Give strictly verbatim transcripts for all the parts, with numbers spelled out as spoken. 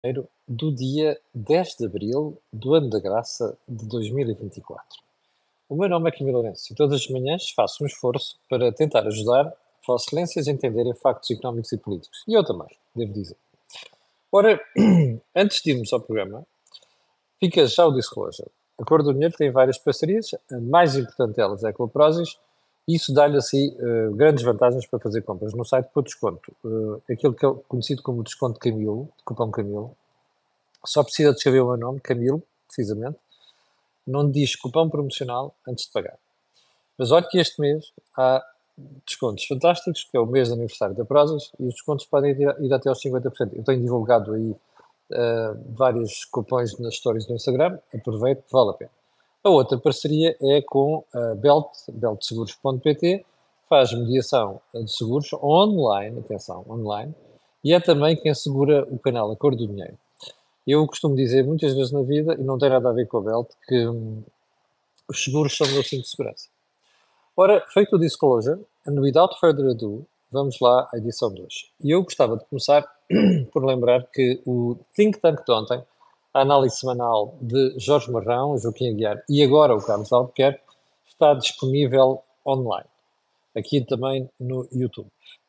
Janeiro do dia dez de abril do ano da graça de dois mil e vinte e quatro. O meu nome é Camilo Lourenço e todas as manhãs faço um esforço para tentar ajudar Vossas Excelências a entenderem factos económicos e políticos. E eu também, devo dizer. Ora, antes de irmos ao programa, fica já o disclosure. A Cor do Dinheiro tem várias parcerias, a mais importante delas é com a Prozis, e isso dá-lhe assim uh, grandes vantagens para fazer compras no site por desconto. Uh, aquilo que é conhecido como desconto Camilo, cupom Camilo, só precisa de escrever o meu nome, Camilo, precisamente, não diz cupom promocional antes de pagar. Mas olha que este mês há descontos fantásticos, que é o mês de aniversário da Prozis, e os descontos podem ir, ir até aos cinquenta por cento. Eu tenho divulgado aí uh, vários cupons nas stories do Instagram, aproveito, vale a pena. A outra parceria é com a Belt, belt seguros ponto pt, faz mediação de seguros online, atenção, online, e é também quem assegura o canal A Cor do Dinheiro. Eu costumo dizer muitas vezes na vida, e não tem nada a ver com a Belt, que hum, os seguros são o meu cinto de segurança. Ora, feito o disclosure, and without further ado, vamos lá à edição de hoje. E eu gostava de começar por lembrar que o Think Tank de ontem, a análise semanal de Jorge Marrão, Joaquim Aguiar e agora o Carlos Albuquerque, está disponível online, aqui também no YouTube.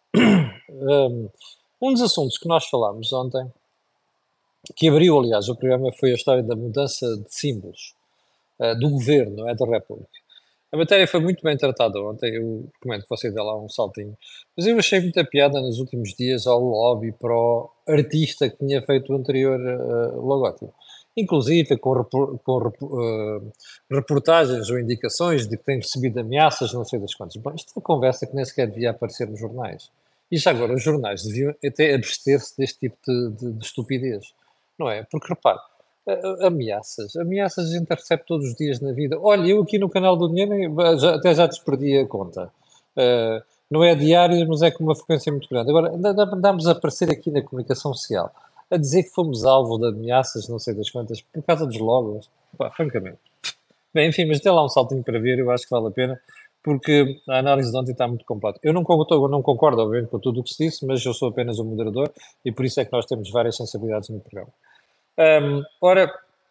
Um, um dos assuntos que nós falámos ontem, que abriu, aliás, o programa, foi a história da mudança de símbolos uh, do governo, não é, da República. A matéria foi muito bem tratada ontem, eu recomendo que você dê lá um saltinho. Mas eu achei muita piada nos últimos dias ao lobby para o artista que tinha feito o anterior uh, logótipo. Inclusive com, repor, com uh, reportagens ou indicações de que tem recebido ameaças, não sei das quantas. Bom, isto é uma conversa que nem sequer devia aparecer nos jornais. E já agora, os jornais deviam até abster-se deste tipo de, de, de estupidez. Não é? Porque, repare, Uh, ameaças, ameaças a gente recebe todos os dias na vida. Olha, eu aqui no canal do Dinheiro já, até já desperdi a conta. Uh, não é diário, mas é com uma frequência muito grande. Agora, andamos a aparecer aqui na comunicação social a dizer que fomos alvo de ameaças, não sei das quantas, por causa dos logos. Pá, francamente. Bem, enfim, mas dê lá um saltinho para ver, eu acho que vale a pena, porque a análise de ontem está muito completa. Eu não concordo, não concordo, obviamente, com tudo o que se disse, mas eu sou apenas um moderador e por isso é que nós temos várias sensibilidades no programa. Um, ora,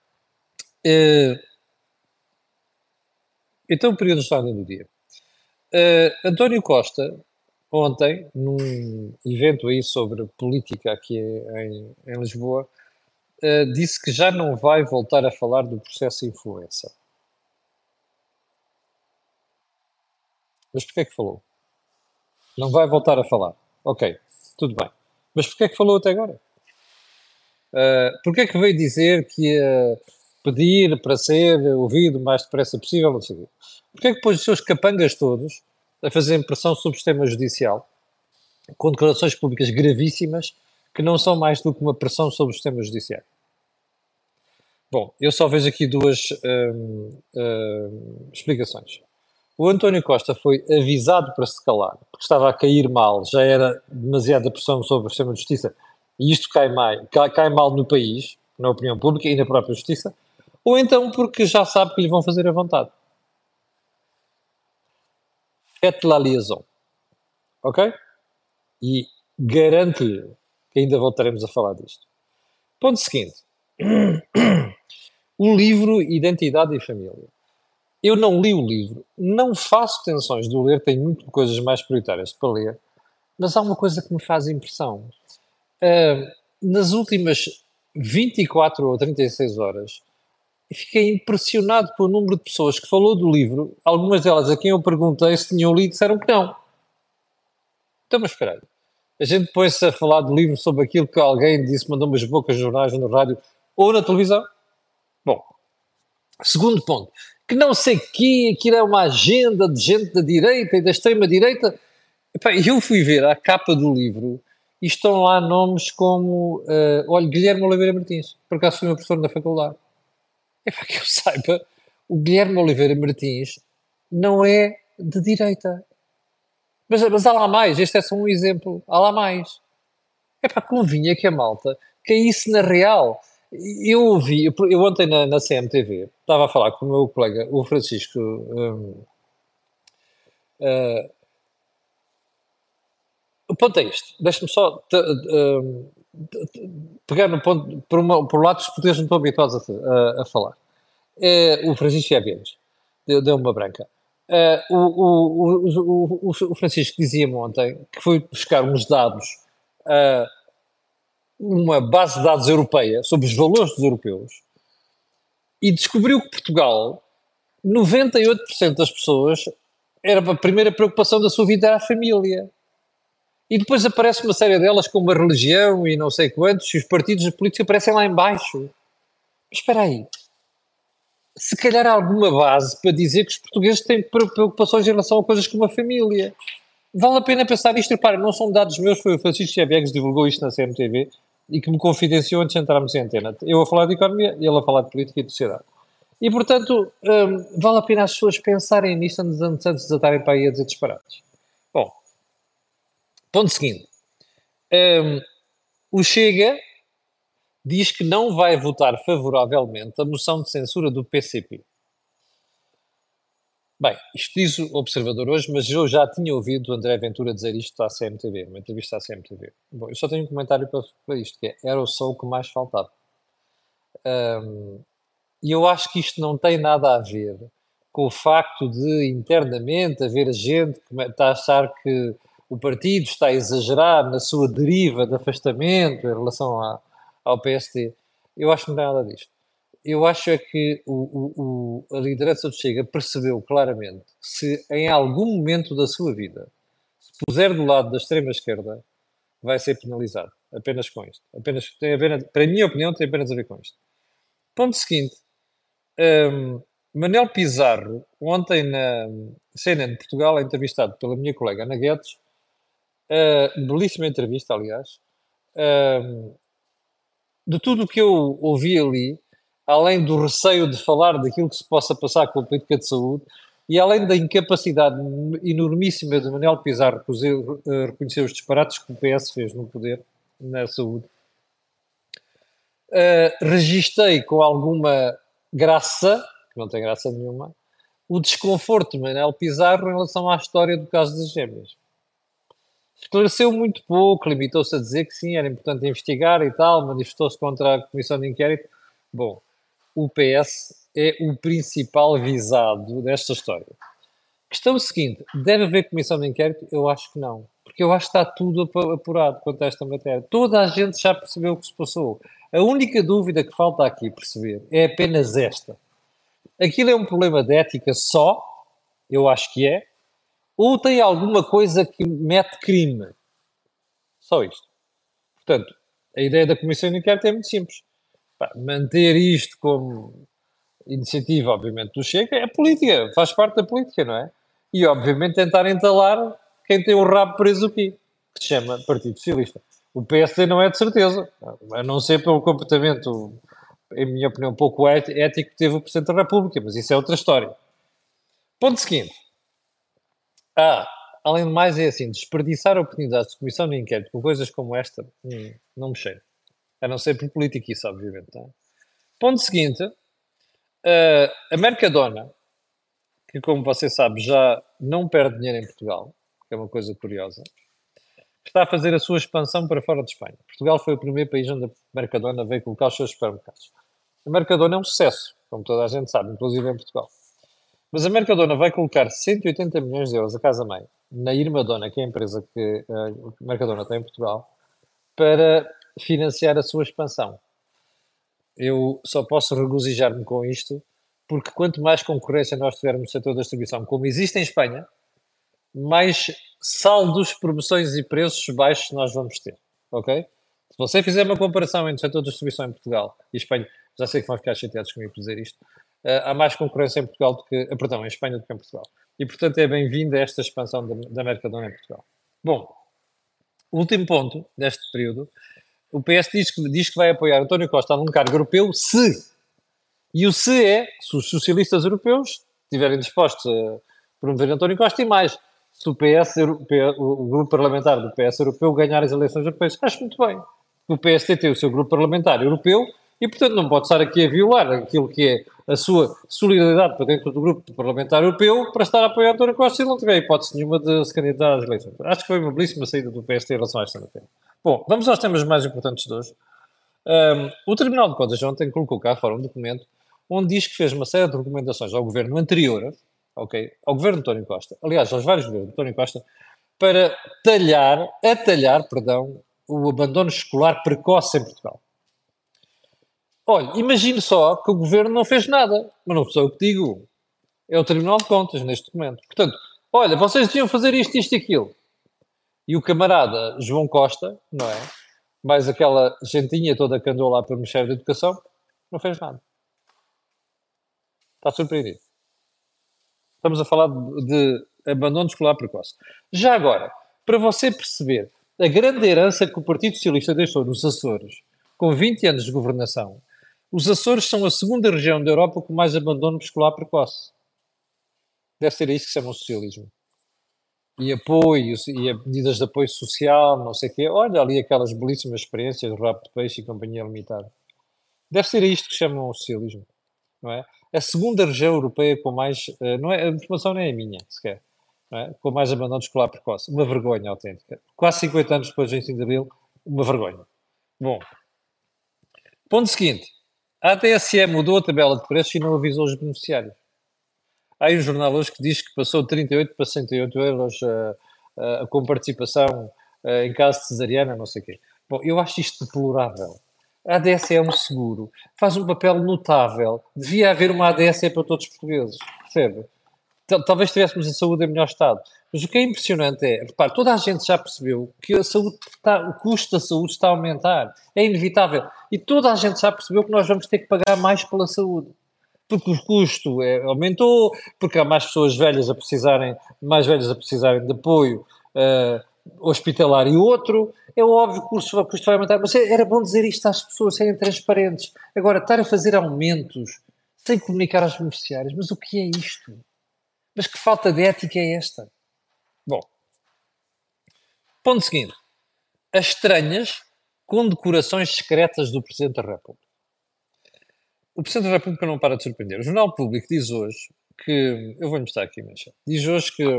uh, então o período de ordem do dia. Uh, António Costa, ontem, num evento aí sobre política aqui em, em Lisboa, uh, disse que já não vai voltar a falar do processo de influência. Mas porquê é que falou? Não vai voltar a falar. Ok, tudo bem. Mas porquê é que falou até agora? Uh, porquê é que veio dizer que ia pedir para ser ouvido o mais depressa possível? Não sei o quê. Porquê é que pôs os seus capangas todos a fazer pressão sobre o sistema judicial com declarações públicas gravíssimas que não são mais do que uma pressão sobre o sistema judiciário? Bom, eu só vejo aqui duas hum, hum, explicações. O António Costa foi avisado para se calar, porque estava a cair mal, já era demasiada pressão sobre o sistema de justiça, e isto cai mal, cai, cai mal no país, na opinião pública e na própria justiça, ou então porque já sabe que lhe vão fazer a vontade. Faites la liaison, ok? E garanto-lhe que ainda voltaremos a falar disto. Ponto seguinte. O livro Identidade e Família. Eu não li o livro, não faço tensões de o ler, tenho muitas coisas mais prioritárias para ler, mas há uma coisa que me faz impressão. Uh, nas últimas vinte e quatro ou trinta e seis horas, fiquei impressionado pelo número de pessoas que falou do livro, algumas delas a quem eu perguntei se tinham lido disseram que não. Então, mas espera aí. A gente põe-se a falar do livro sobre aquilo que alguém disse, mandou umas bocas de jornais no rádio ou na televisão? Bom, segundo ponto, que não sei que aquilo é uma agenda de gente da direita e da extrema-direita. Eu fui ver a capa do livro e estão lá nomes como, uh, olha, Guilherme Oliveira Martins, por acaso foi meu professor na faculdade. É para que eu saiba, o Guilherme Oliveira Martins não é de direita. Mas, mas há lá mais, este é só um exemplo, há lá mais. É para convinha que a malta caísse na real. Eu ouvi, eu, eu ontem na, na C M T V, estava a falar com o meu colega, o Francisco, um, uh, o ponto é este, deixe-me só te, um, pegar no ponto, por, uma, por lados que portugueses não estão habituados a, a, a falar. É, o Francisco Xavieres deu, deu uma branca. É, o, o, o, o, o Francisco dizia-me ontem que foi buscar uns dados a uma base de dados europeia sobre os valores dos europeus e descobriu que Portugal, noventa e oito por cento das pessoas, era a primeira preocupação da sua vida era a família. E depois aparece uma série delas como a religião e não sei quantos, e os partidos políticos aparecem lá em baixo. Mas espera aí, se calhar há alguma base para dizer que os portugueses têm preocupações em relação a coisas como a família. Vale a pena pensar nisto. Repara, não são dados meus, foi o Francisco Xavier que divulgou isto na C M T V e que me confidenciou antes de entrarmos em antena. Eu a falar de economia e ele a falar de política e de sociedade. E, portanto, hum, vale a pena as pessoas pensarem nisto antes, antes antes de estarem para aí a dizer disparates. Bom, ponto seguinte. Hum, o Chega diz que não vai votar favoravelmente a moção de censura do P C P. Bem, isto diz o Observador hoje, mas eu já tinha ouvido o André Ventura dizer isto à C M T V, uma entrevista à C M T V. Bom, eu só tenho um comentário para, para isto, que é, era só o que mais faltava. Hum, E eu acho que isto não tem nada a ver com o facto de internamente haver gente que está a achar que o partido está a exagerar na sua deriva de afastamento em relação à- ao P S D. Eu acho que não tem nada disto. Eu acho é que o, o- o- a liderança do Chega percebeu claramente que se em algum momento da sua vida se puser do lado da extrema-esquerda, vai ser penalizado. Apenas com isto. Apenas, tem a ver, para a minha opinião, tem apenas a ver com isto. Ponto seguinte. Um, Manel Pizarro, ontem na C N N de Portugal, é entrevistado pela minha colega Ana Guedes, uh, belíssima entrevista, aliás. Um, de tudo o que eu ouvi ali, além do receio de falar daquilo que se possa passar com a política de saúde, e além da incapacidade enormíssima de Manel Pizarro reconhecer, uh, reconhecer os disparates que o P S fez no poder, na saúde, uh, registrei com alguma graça, que não tem graça nenhuma, o desconforto de Manel Pizarro em relação à história do caso das gêmeas. Esclareceu muito pouco, limitou-se a dizer que sim, era importante investigar e tal, manifestou-se contra a comissão de inquérito. Bom, o P S é o principal visado desta história. Questão seguinte, deve haver comissão de inquérito? Eu acho que não. Porque eu acho que está tudo apurado quanto a esta matéria. Toda a gente já percebeu o que se passou. A única dúvida que falta aqui perceber é apenas esta. Aquilo é um problema de ética só, eu acho que é, ou tem alguma coisa que mete crime? Só isto. Portanto, a ideia da Comissão de Inquérito é muito simples. Pá, manter isto como iniciativa, obviamente, do Chega, é política, faz parte da política, não é? E, obviamente, tentar entalar quem tem o rabo preso aqui, que se chama Partido Socialista. O P S D não é de certeza, a não ser pelo comportamento, em minha opinião, um pouco ético que teve o Presidente da República, mas isso é outra história. Ponto seguinte. Ah, além de mais, é assim, desperdiçar oportunidades de comissão de inquérito com coisas como esta, hum, não me cheira. A não ser por política, isso, obviamente. Não é? Ponto seguinte, ah, a Mercadona, que como você sabe já não perde dinheiro em Portugal, que é uma coisa curiosa, está a fazer a sua expansão para fora de Espanha. Portugal foi o primeiro país onde a Mercadona veio colocar os seus supermercados. A Mercadona é um sucesso, como toda a gente sabe, inclusive em Portugal. Mas a Mercadona vai colocar cento e oitenta milhões de euros a casa-mãe na Irmadona, que é a empresa que a Mercadona tem em Portugal, para financiar a sua expansão. Eu só posso regozijar-me com isto, porque quanto mais concorrência nós tivermos no setor da distribuição, como existe em Espanha, mais saldos, promoções e preços baixos nós vamos ter, ok? Se você fizer uma comparação entre o setor da distribuição em Portugal e Espanha, já sei que vão ficar chateados comigo por dizer isto, uh, há mais concorrência em Portugal do que, uh, perdão, em Espanha do que em Portugal. E, portanto, é bem-vinda esta expansão da, da Mercadona em Portugal. Bom, último ponto deste período, o P S diz que, diz que vai apoiar António Costa num cargo europeu se, e o se é, se os socialistas europeus estiverem dispostos a promover António Costa e mais, se o P S, o grupo parlamentar do P S europeu ganhar as eleições europeias. Acho muito bem. O P S D tem o seu grupo parlamentar europeu e, portanto, não pode estar aqui a violar aquilo que é a sua solidariedade para dentro do grupo parlamentar europeu para estar a apoiar António Costa e não tiver hipótese nenhuma de se candidatar às eleições. Acho que foi uma belíssima saída do P S D em relação a esta matéria. Bom, vamos aos temas mais importantes de hoje. Ahm, o Tribunal de Contas ontem colocou cá fora um documento onde diz que fez uma série de recomendações ao governo anterior, ok, ao governo de António Costa, aliás, aos vários governos de António Costa, para talhar, atalhar, perdão, o abandono escolar precoce em Portugal. Olha, imagine só que o governo não fez nada, mas não sou eu que digo, é o Tribunal de Contas neste documento. Portanto, olha, vocês deviam fazer isto, isto e aquilo. E o camarada João Costa, não é? Mais aquela gentinha toda que andou lá para o Ministério da Educação, não fez nada. Está surpreendido. Estamos a falar de, de abandono escolar precoce. Já agora, para você perceber a grande herança que o Partido Socialista deixou nos Açores, com vinte anos de governação, os Açores são a segunda região da Europa com mais abandono escolar precoce. Deve ser isso que se chama o socialismo. E apoios, e a medidas de apoio social, não sei o quê. Olha ali aquelas belíssimas experiências do Rabo de Peixe e Companhia Limitada. Deve ser isto que chamam o socialismo, não é? A segunda região europeia com mais, eh, não é, a informação não é a minha, sequer, não é? Com mais abandono escolar precoce. Uma vergonha autêntica. Quase cinquenta anos depois do vinte e cinco de Abril, uma vergonha. Bom, ponto seguinte. A A T S E mudou a tabela de preços e não avisou os beneficiários. Há aí um jornal hoje que diz que passou de trinta e oito para sessenta e oito euros uh, uh, com participação uh, em caso de cesariana, não sei o quê. Bom, eu acho isto deplorável. A ADSE é um seguro, faz um papel notável. Devia haver uma A D S E para todos os portugueses, percebe? Tal- Talvez tivéssemos a saúde em melhor estado. Mas o que é impressionante é, repare, toda a gente já percebeu que a saúde está, o custo da saúde está a aumentar. É inevitável. E toda a gente já percebeu que nós vamos ter que pagar mais pela saúde porque o custo é, aumentou, porque há mais pessoas velhas a precisarem, mais velhas a precisarem de apoio uh, hospitalar e outro, é óbvio que o custo, o custo vai aumentar, mas é, era bom dizer isto às pessoas, serem transparentes. Agora, estar a fazer aumentos sem comunicar aos beneficiários, mas o que é isto? Mas que falta de ética é esta? Bom, ponto seguinte. As estranhas condecorações secretas do Presidente da República. O Presidente da República não para de surpreender. O Jornal Público diz hoje que, eu vou-lhe mostrar aqui, mas diz hoje que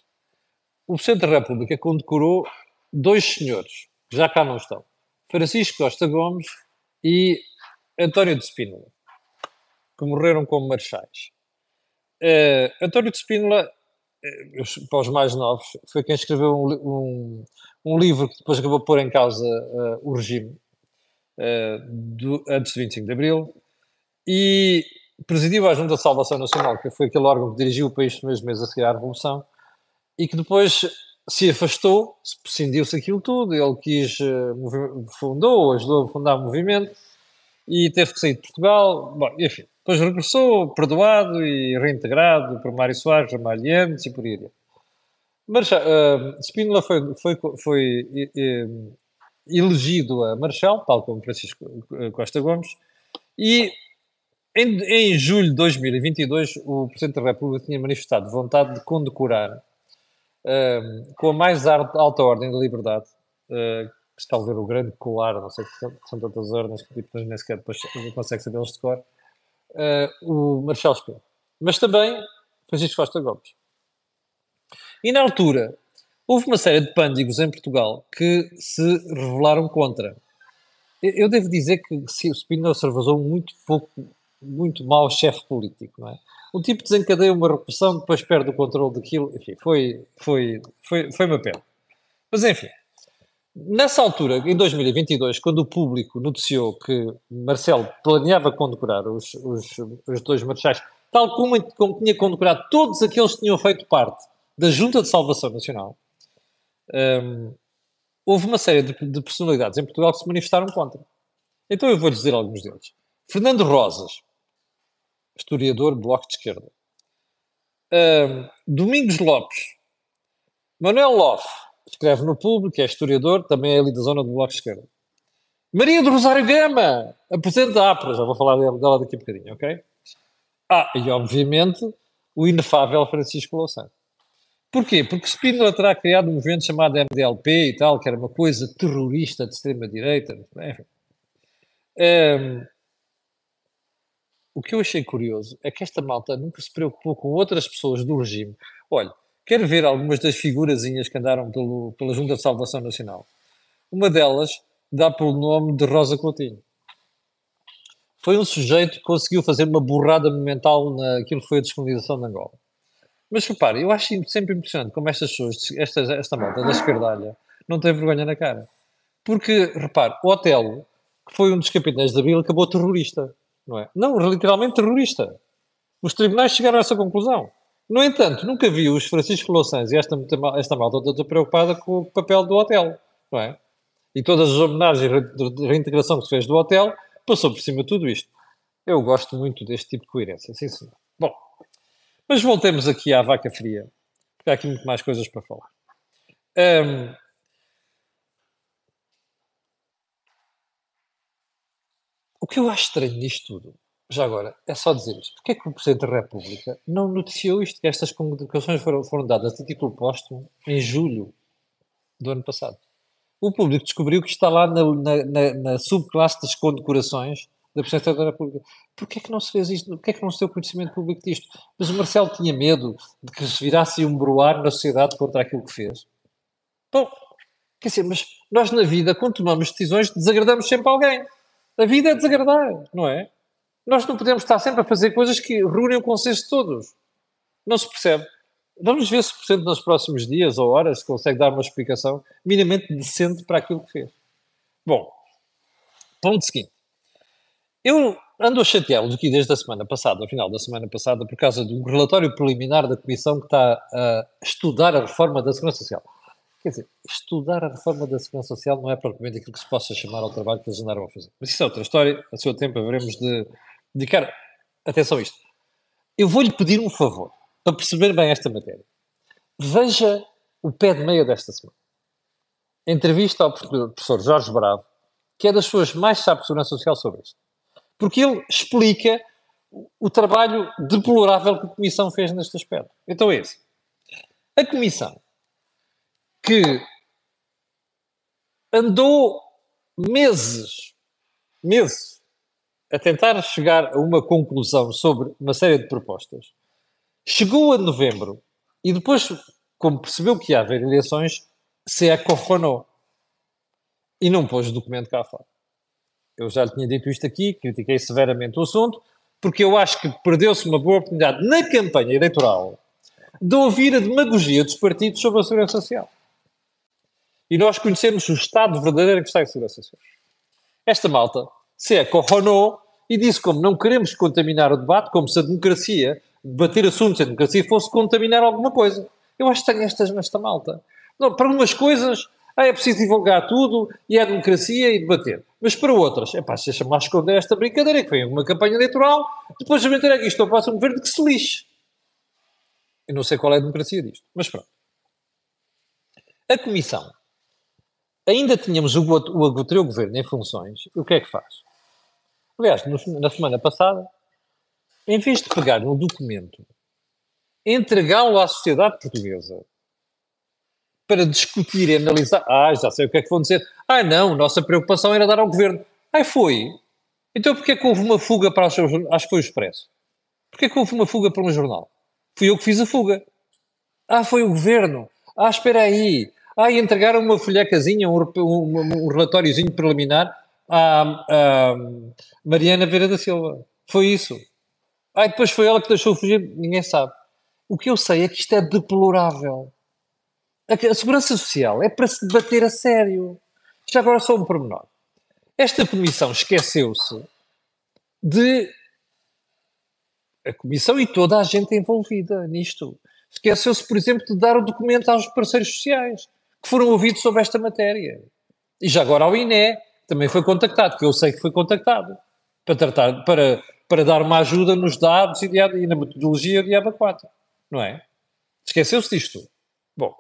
o Presidente da República condecorou dois senhores, que já cá não estão, Francisco Costa Gomes e António de Spínola, que morreram como marechais. Uh, António de Spínola, uh, para os mais novos, foi quem escreveu um, um, um livro que depois acabou por pôr em causa uh, o regime uh, do, antes de vinte e cinco de Abril, e presidiu a Junta de Salvação Nacional, que foi aquele órgão que dirigiu o país nos mesmos meses a seguir à Revolução, e que depois se afastou, prescindiu-se aquilo tudo, ele quis, uh, fundou, ajudou a fundar o movimento, e teve que sair de Portugal, bom, enfim, depois regressou, perdoado e reintegrado por Mário Soares, Ramalho e por aí adiante. Mas uh, Spínola foi, foi, foi uh, elegido a Marechal, tal como Francisco Costa Gomes, e em, em julho de dois mil e vinte e dois, o Presidente da República tinha manifestado vontade de condecorar uh, com a mais alta ordem da liberdade, uh, que está a ver o grande colar, não sei que são, que são tantas ordens que tipo, nem sequer depois consegue sabê-los de cor, uh, o Marechal Spínola. Mas também Francisco Costa Gomes. E na altura, houve uma série de pândigos em Portugal que se revelaram contra. Eu devo dizer que o Spínola se revelou muito pouco, muito mau chefe político, não é? O tipo desencadeia uma repressão, depois perde o controle daquilo, enfim, foi, foi, foi, foi uma pena. Mas enfim, nessa altura, em dois mil e vinte e dois, quando o público noticiou que Marcelo planeava condecorar os, os, os dois marechais, tal como, como tinha condecorado todos aqueles que tinham feito parte da Junta de Salvação Nacional, um, houve uma série de, de personalidades em Portugal que se manifestaram contra. Então eu vou-lhes dizer alguns deles. Fernando Rosas, historiador, Bloco de Esquerda. Um, Domingos Lopes. Manuel Loff, escreve no Público, é historiador, também é ali da zona do Bloco de Esquerda. Maria do Rosário Gama, a presidente da APRA, já vou falar dela daqui a bocadinho, ok? Ah, e obviamente o inefável Francisco Louçã. Porquê? Porque Spínola terá criado um movimento chamado M D L P e tal, que era uma coisa terrorista de extrema-direita. Enfim. Um, o que eu achei curioso é que esta malta nunca se preocupou com outras pessoas do regime. Olha, quero ver algumas das figurazinhas que andaram pelo, pela Junta de Salvação Nacional. Uma delas dá pelo nome de Rosa Coutinho. Foi um sujeito que conseguiu fazer uma borrada monumental naquilo que foi a descolonização de Angola. Mas repare, eu acho sempre impressionante como estas pessoas, esta, esta malta da esquerdalha, não tem vergonha na cara. Porque, repare, o Otelo, que foi um dos capitães da Abril, acabou terrorista, não é? Não, literalmente terrorista. Os tribunais chegaram a essa conclusão. No entanto, nunca vi os Francisco Louçães e esta, esta malta toda preocupada com o papel do hotel, não é? E todas as homenagens de reintegração que se fez do hotel, passou por cima de tudo isto. Eu gosto muito deste tipo de coerência, sim senhor. Bom, mas voltemos aqui à vaca fria, porque há aqui muito mais coisas para falar. Hum, o que eu acho estranho nisto tudo, já agora, é só dizer isto. Porquê é que o Presidente da República não noticiou isto, que estas comunicações foram, foram dadas a título póstumo em julho do ano passado? O público descobriu que está lá na, na, na, na subclasse das condecorações da Presidência da República. Porquê é que não se fez isto? Porquê é que não se deu conhecimento público disto? Mas o Marcelo tinha medo de que se virasse um broar na sociedade contra aquilo que fez. Bom, quer dizer, mas nós na vida, quando tomamos decisões, desagradamos sempre alguém. A vida é desagradar, não é? Nós não podemos estar sempre a fazer coisas que reúnem o consenso de todos. Não se percebe. Vamos ver se o Presidente nos próximos dias ou horas consegue dar uma explicação minimamente decente para aquilo que fez. Bom, ponto seguinte. Eu ando a chateá-los aqui desde a semana passada, ao final da semana passada, por causa do relatório preliminar da Comissão que está a estudar a reforma da Segurança Social. Quer dizer, estudar a reforma da Segurança Social não é propriamente aquilo que se possa chamar ao trabalho que eles andaram a fazer. Mas isso é outra história, a seu tempo haveremos de dedicar atenção a isto. Eu vou-lhe pedir um favor, para perceber bem esta matéria. Veja o pé de meia desta semana. Entrevista ao professor Jorge Bravo, que é das pessoas mais sabe de segurança social sobre isto. Porque ele explica o trabalho deplorável que a Comissão fez neste aspecto. Então é esse. A Comissão, que andou meses, meses, a tentar chegar a uma conclusão sobre uma série de propostas, chegou a novembro e depois, como percebeu que ia haver eleições, se acorronou e não pôs o documento cá fora. Eu já lhe tinha dito isto aqui, critiquei severamente o assunto, porque eu acho que perdeu-se uma boa oportunidade na campanha eleitoral de ouvir a demagogia dos partidos sobre a segurança social. E nós conhecemos o estado verdadeiro que está em segurança social. Esta malta se acorronou e disse como não queremos contaminar o debate, como se a democracia, debater assuntos, a democracia fosse contaminar alguma coisa. Eu acho que tenho estas nesta malta. Não, para umas coisas, ah, é preciso divulgar tudo e é a democracia e debater. Mas para outras, é pá, deixa-me lá esconder esta brincadeira que vem uma campanha eleitoral, depois a meter aqui isto ao próximo governo que se lixe. Eu não sei qual é a democracia disto, mas pronto. A Comissão. Ainda tínhamos o, o anterior governo em funções, e o que é que faz? Aliás, no, na semana passada, em vez de pegar no documento, entregá-lo à sociedade portuguesa, para discutir e analisar, ah, já sei o que é que vão dizer, ah não, nossa preocupação era dar ao governo. Ah, foi? Então porquê é que houve uma fuga para o seu jornal? Acho que foi o Expresso. Porquê é que houve uma fuga para um jornal? Fui eu que fiz a fuga. Ah, foi o governo. Ah, espera aí. Ah, e entregaram uma folhecazinha, um, um, um relatóriozinho preliminar à, à Mariana Vieira da Silva. Foi isso. Ah, e depois foi ela que deixou fugir. Ninguém sabe. O que eu sei é que isto é deplorável. A, a segurança social é para se debater a sério. Já agora só um pormenor. Esta comissão esqueceu-se de... A comissão e toda a gente envolvida nisto. Esqueceu-se, por exemplo, de dar o documento aos parceiros sociais que foram ouvidos sobre esta matéria. E já agora ao I N E também foi contactado, que eu sei que foi contactado, para, tratar, para, para dar uma ajuda nos dados e, de, e na metodologia de ABA quatro. Não é? Esqueceu-se disto. Bom,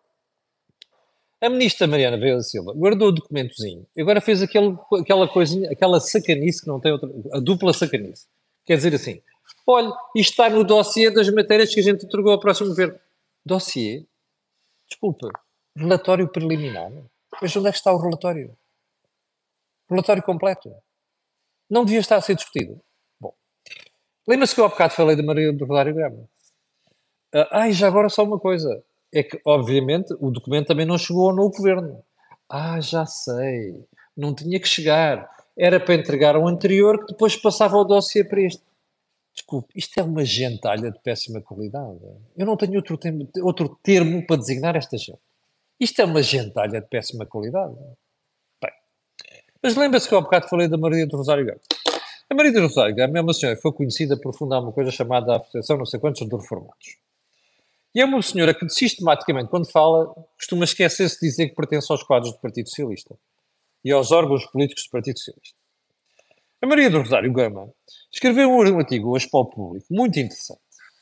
a ministra Mariana Vieira da Silva guardou o documentozinho e agora fez aquele, aquela coisinha, aquela sacanice que não tem outra... A dupla sacanice. Quer dizer assim, olha, isto está no dossiê das matérias que a gente entregou ao próximo governo. Dossiê? Desculpa. Relatório preliminar. Mas onde é que está o relatório? Relatório completo. Não devia estar a ser discutido. Bom, lembra-se que eu há bocado falei da Maria do Rodário Gama. Ah, e já agora só uma coisa. É que, obviamente, o documento também não chegou ao novo governo. Ah, já sei. Não tinha que chegar. Era para entregar ao anterior que depois passava o dossiê para este. Desculpe, isto é uma gentalha de péssima qualidade. Eu não tenho outro termo, outro termo para designar esta gente. Isto é uma gentalha de péssima qualidade. Bem, mas lembra-se que eu há bocado falei da Maria do Rosário Gama. A Maria do Rosário Gama é uma senhora que foi conhecida por fundar uma coisa chamada a Associação não sei quantos de Reformados. E é uma senhora que sistematicamente, quando fala, costuma esquecer-se de dizer que pertence aos quadros do Partido Socialista e aos órgãos políticos do Partido Socialista. A Maria do Rosário Gama escreveu um artigo hoje para o público muito interessante.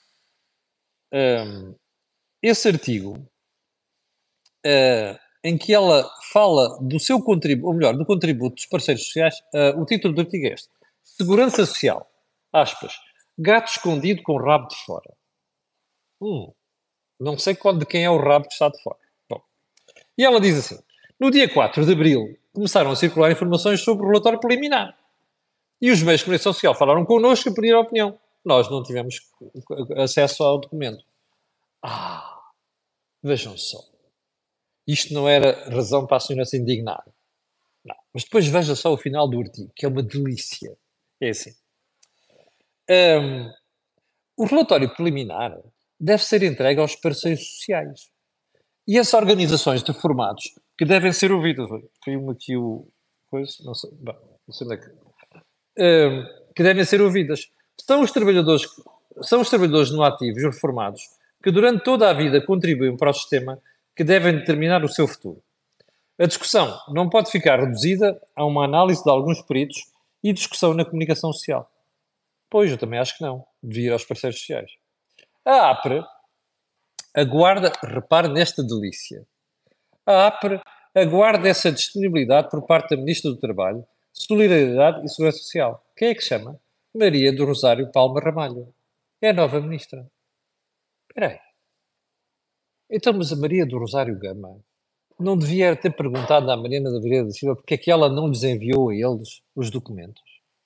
Um, esse artigo, uh, em que ela fala do seu contributo, ou melhor, do contributo dos parceiros sociais, uh, o título do artigo é este: Segurança Social, aspas, gato escondido com rabo de fora. Hum, não sei qual de quem é o rabo que está de fora. Bom, e ela diz assim: no dia quatro de abril começaram a circular informações sobre o relatório preliminar. E os meios de comunicação social falaram connosco e pediram opinião. Nós não tivemos acesso ao documento. Ah, vejam só. Isto não era razão para a senhora se indignar. Não. Mas depois veja só o final do artigo, que é uma delícia. É assim. Um, o relatório preliminar deve ser entregue aos parceiros sociais. E as organizações de formados que devem ser ouvidas. Caiu-me aqui o... Coisa, não sei, bem, não sei onde é que... Um, que devem ser ouvidas. São os trabalhadores, são os trabalhadores no ativo e os reformados que durante toda a vida contribuem para o sistema que devem determinar o seu futuro. A discussão não pode ficar reduzida a uma análise de alguns peritos e discussão na comunicação social. Pois, eu também acho que não. Devia ir aos parceiros sociais. A APRE aguarda, repare nesta delícia, a APRE aguarda essa disponibilidade por parte da Ministra do Trabalho, Solidariedade e Segurança Social. Quem é que chama? Maria do Rosário Palma Ramalho. É a nova Ministra. Espera aí. Então, mas a Maria do Rosário Gama não devia ter perguntado à Mariana da Vieira da Silva porque é que ela não lhes enviou a eles os documentos?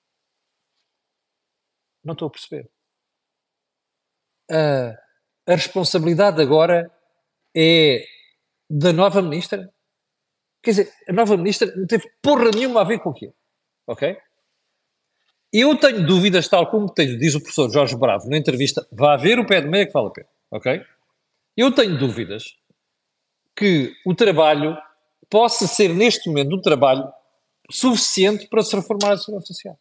Não estou a perceber. A, a responsabilidade agora é da nova Ministra? Quer dizer, a nova Ministra não teve porra nenhuma a ver com aquilo. Ok? Eu tenho dúvidas, tal como tenho, diz o professor Jorge Bravo na entrevista, vá ver o pé de meia que vale a pena, ok? Eu tenho dúvidas que o trabalho possa ser, neste momento, um trabalho suficiente para se reformar a Segurança Social.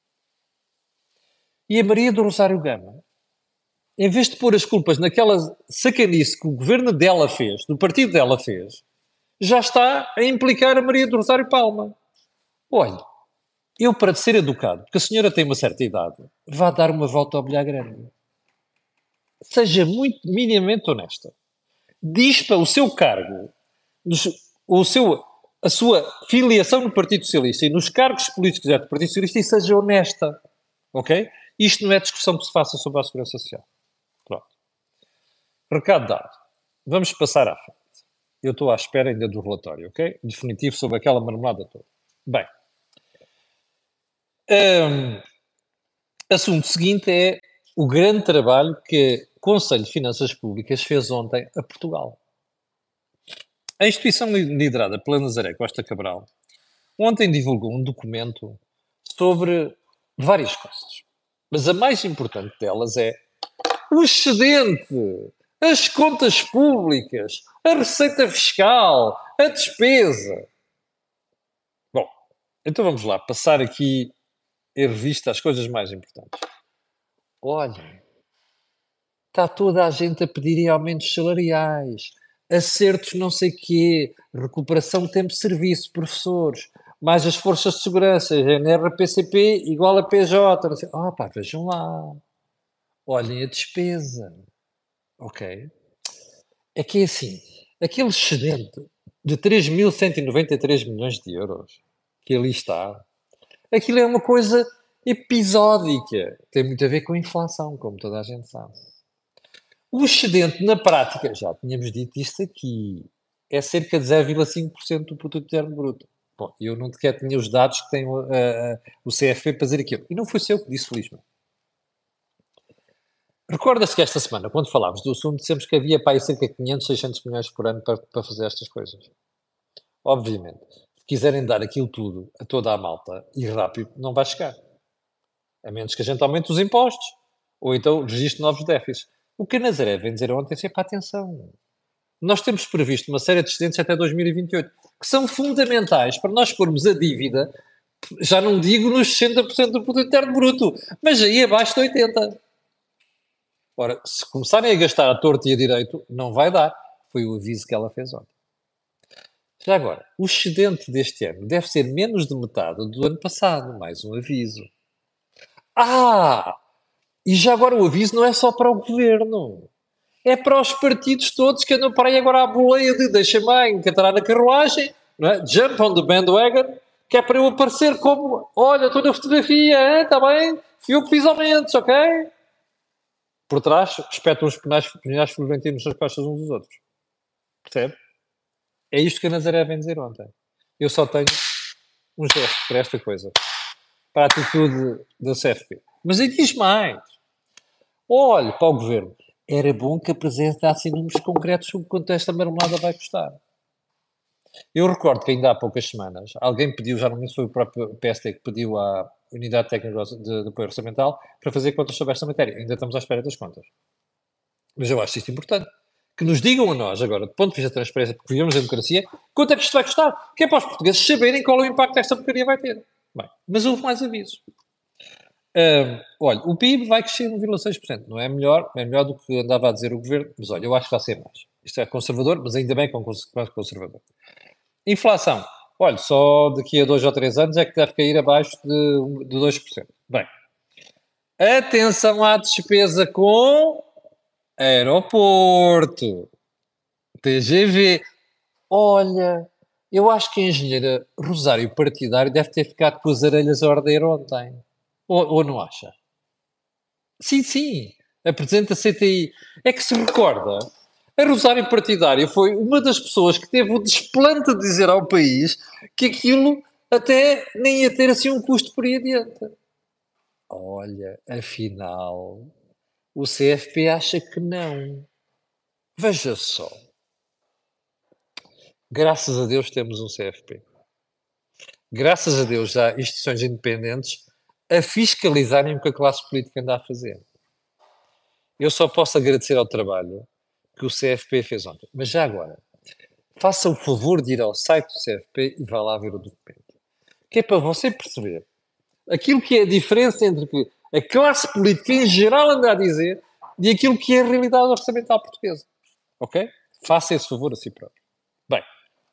E a Maria do Rosário Gama, em vez de pôr as culpas naquela sacanice que o governo dela fez, do partido dela fez, já está a implicar a Maria do Rosário Palma. Olha, eu, para ser educado, porque a senhora tem uma certa idade, vá dar uma volta ao bilhar grande. Seja muito minimamente honesta. Dispa o seu cargo, o seu, a sua filiação no Partido Socialista e nos cargos políticos do Partido Socialista e seja honesta. Ok? Isto não é discussão que se faça sobre a Segurança Social. Pronto. Recado dado. Vamos passar à frente. Eu estou à espera ainda do relatório, ok? Definitivo sobre aquela marmelada toda. Bem. Um, assunto seguinte é o grande trabalho que o Conselho de Finanças Públicas fez ontem a Portugal. A instituição liderada pela Nazaré Costa Cabral ontem divulgou um documento sobre várias coisas. Mas a mais importante delas é o excedente, as contas públicas, a receita fiscal, a despesa. Bom, então vamos lá, passar aqui em revista as coisas mais importantes. Olhem, está toda a gente a pedir aumentos salariais, acertos não sei quê, recuperação de tempo de serviço, professores, mais as forças de segurança, N R P C P igual a P J. Não sei. Ah, pá, vejam lá. Olhem a despesa. Ok? É que é assim, aquele excedente de três mil cento e noventa e três milhões de euros que ali está, aquilo é uma coisa episódica. Tem muito a ver com a inflação, como toda a gente sabe. O excedente, na prática, já tínhamos dito isto aqui, é cerca de zero vírgula cinco por cento do produto interno bruto. Bom, eu não sequer tinha os dados que tem uh, uh, o C F P para dizer aquilo. E não foi eu que disse, felizmente. Recorda-se que esta semana, quando falámos do assunto, dissemos que havia para aí cerca de quinhentos, seiscentos milhões por ano para, para fazer estas coisas. Obviamente, se quiserem dar aquilo tudo a toda a malta e rápido, não vai chegar. A menos que a gente aumente os impostos. Ou então registre novos déficits. O que a Nazaré vem dizer ontem é sempre atenção. Nós temos previsto uma série de excedentes até dois mil e vinte e oito, que são fundamentais para nós pormos a dívida, já não digo nos sessenta por cento do produto interno bruto, mas aí abaixo de oitenta por cento. Ora, se começarem a gastar a torto e a direito, não vai dar. Foi o aviso que ela fez ontem. Já agora, o excedente deste ano deve ser menos de metade do ano passado. Mais um aviso. Ah! E já agora o aviso não é só para o governo. É para os partidos todos que andam para aí agora à boleia de deixa-me encantar na carruagem, não é? Jump on the bandwagon, que é para eu aparecer como, olha, estou na fotografia, está bem? Fui eu que fiz aumentos, ok? Por trás, espetam os penais, penais florentinos nas costas uns dos outros. Percebe? É isto que a Nazaré vem dizer ontem. Eu só tenho um gesto para esta coisa. Para a atitude da C F P. Mas aí diz mais. Olhe, para o governo. Era bom que apresentassem números concretos sobre quanto esta marmelada vai custar. Eu recordo que ainda há poucas semanas alguém pediu, já não me lembro se foi o próprio P S T que pediu à Unidade Técnica de, de Apoio Orçamental para fazer contas sobre esta matéria. Ainda estamos à espera das contas. Mas eu acho isto importante. Que nos digam a nós agora, do ponto de vista da transparência, porque vivemos em democracia, quanto é que isto vai custar? Que é para os portugueses saberem qual é o impacto que esta porcaria vai ter. Bem, mas houve mais avisos. Hum, olha, o P I B vai crescer um vírgula seis por cento, não é melhor, é melhor do que andava a dizer o governo, mas olha, eu acho que vai ser mais. Isto é conservador, mas ainda bem que é um mais conservador. Inflação, olha, só daqui a dois ou três anos é que deve cair abaixo de, de dois por cento. Bem, atenção à despesa com aeroporto, T G V. Olha, eu acho que a engenheira Rosário Partidário deve ter ficado com as orelhas a arder ontem. Ou, ou não acha? Sim, sim, a Presidente da C T I. É que se recorda, a Rosário Partidário foi uma das pessoas que teve o desplante de dizer ao país que aquilo até nem ia ter assim um custo por aí adiante. Olha, afinal, o C F P acha que não. Veja só. Graças a Deus temos um C F P. Graças a Deus há instituições independentes a fiscalizarem o que a classe política anda a fazer. Eu só posso agradecer ao trabalho que o C F P fez ontem. Mas já agora, faça o favor de ir ao site do C F P e vá lá ver o documento. Que é para você perceber aquilo que é a diferença entre o que a classe política em geral anda a dizer e aquilo que é a realidade orçamental portuguesa. Ok? Faça esse favor a si próprio. Bem,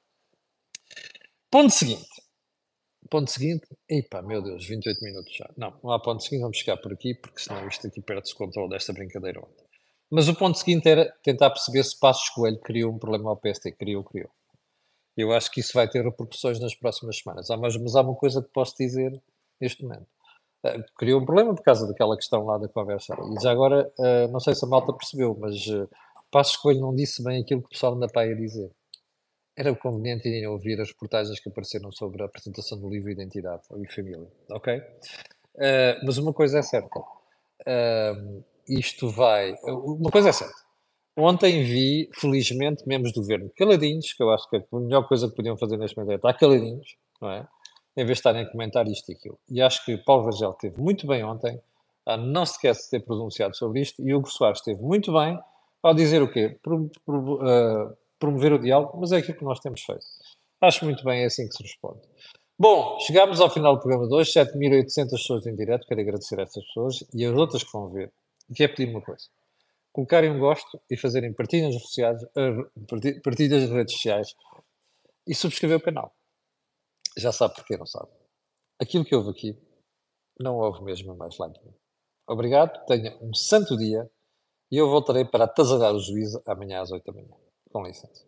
ponto seguinte. Ponto seguinte. Epá, meu Deus, vinte e oito minutos já. Não, não há ponto seguinte, vamos chegar por aqui, porque senão isto aqui perde-se o controle desta brincadeira ontem. Mas o ponto seguinte era tentar perceber se Passos Coelho criou um problema ao P S T. Criou, criou. Eu acho que isso vai ter repercussões nas próximas semanas. Ah, mas, mas há uma coisa que posso dizer neste momento. Uh, criou um problema por causa daquela questão lá da conversa. E já agora, uh, não sei se a malta percebeu, mas uh, Passos Coelho não disse bem aquilo que o pessoal anda para aí a dizer. Era conveniente irem ouvir as reportagens que apareceram sobre a apresentação do livro Identidade e Família, ok? Uh, mas uma coisa é certa. Uh, isto vai... Uma coisa é certa. Ontem vi, felizmente, membros do governo caladinhos, que eu acho que a melhor coisa que podiam fazer neste momento é estar caladinhos, não é? Em vez de estarem a comentar isto e aquilo. E acho que Paulo Rangel esteve muito bem ontem, a não se esquece de ter pronunciado sobre isto, e Hugo Soares esteve muito bem ao dizer o quê? Pro, pro, uh, promover o diálogo, mas é aquilo que nós temos feito. Acho muito bem, é assim que se responde. Bom, chegámos ao final do programa de hoje, sete mil e oitocentas pessoas em direto, quero agradecer a essas pessoas e as outras que vão ver. E quero pedir uma coisa. Colocarem um gosto e fazerem partilhas sociais, uh, partilhas nas redes sociais e subscrever o canal. Já sabe porquê, não sabe? Aquilo que houve aqui não houve mesmo mais lá nenhum. Obrigado, tenha um santo dia e eu voltarei para atazanar o juízo amanhã às oito da manhã. Com licença.